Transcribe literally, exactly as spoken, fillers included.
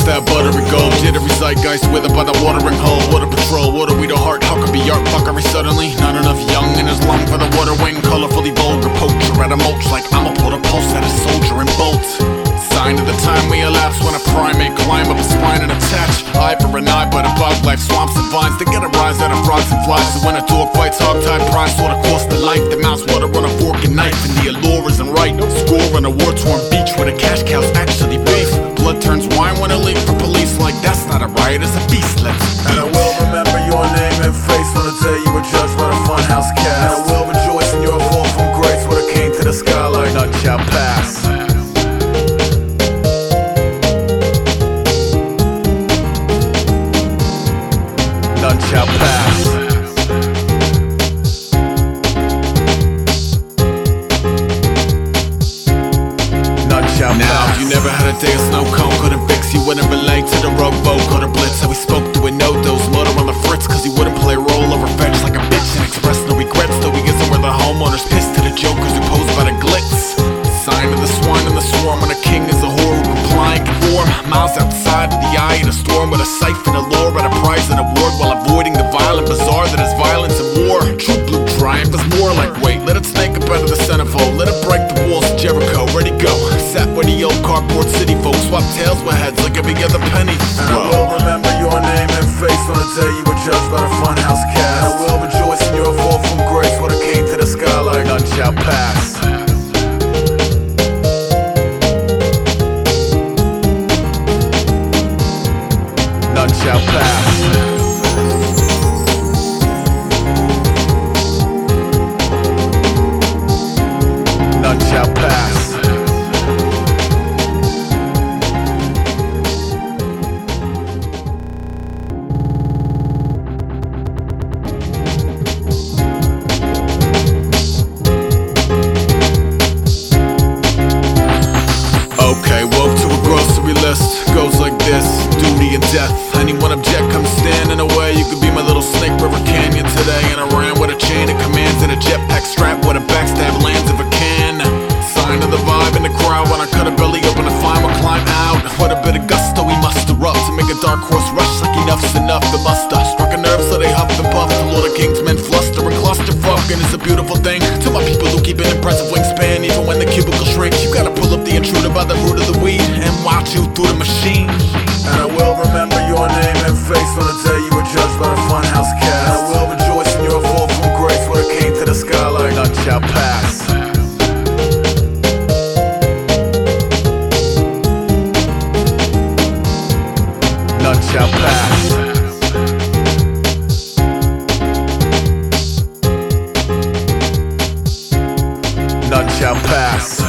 that buttery gold. Jittery zeitgeist withered by the watering hole. Water patrol, water we the heart. How could be art fuckery suddenly? Not enough young in his lung for the water wing. Colorfully vulgar poacher at a mulch like I'ma put a pulse at a soldier and bolt. Sign of the time we elapse when a primate climb up a spine and attach eye for an eye, but a bug life swamps and vines to get a rise out of frogs and flies. So when a dog fights hog-tied prize, sort of cost the life. The mouse water on a fork and knife, and the allure isn't right. Score on a war-torn beach where the cash cows actually beef. Blood turns wine when a leak for police, like that's not a riot, it's a beast. Let's And I will remember your name and face on the day you were judged by the funhouse cast. And I will rejoice in your fall from grace when it came to the sky like none shall pass. None shall pass. None shall now, pass. if you never had a day of snow cone, couldn't fix, you wouldn't relate to the rowboat or the blitz. How we spoke to a no-dose motor on the fritz, cause he wouldn't play role over fetch like a bitch and express no regrets, though he isn't where the homeowners pissed to the jokers who pose by the glitz. Sign of the swine and the swarm when a king is a whore who comply and conform. Miles outside of the eye of the storm with a siphon of lore at a prize and award, while avoiding the violent bazaar that is violence and war. True blue triumph is more like wait, let it snake up out of the centerfold, let it break the walls of Jericho. Ready go, sat where the old cardboard city folks swap tails with heads like every other penny. And I will remember your name and face on the day you were judged by the funhouse cast. And I will rejoice in your fall from grace when it came to the sky like none shall pass. None shall pass. None shall pass. Okay, woke to a grocery list, goes like this: duty and death. Anyone object, come stand in the way. You could be my little Snake River Canyon today. And I ran with a chain of commands and a jetpack strap with a backstab lands if I can. Sign of the vibe in the crowd when I cut a belly open to find what climb out. What a bit of gusto we muster up to make a dark horse rush like enough's enough. The muster struck a nerve so they huff and puff. The Lord of Kings men fluster and cluster fucking is a beautiful thing. To my people who keep an impressive wingspan even when the cubicle shrinks, you gotta pull up the intruder by the root of the weed and watch you through the machine. And I will remember your name and face on the day you were judged by the funhouse cast. And I will rejoice in your fall from grace when it came to the sky like none shall pass. None shall pass. None shall pass.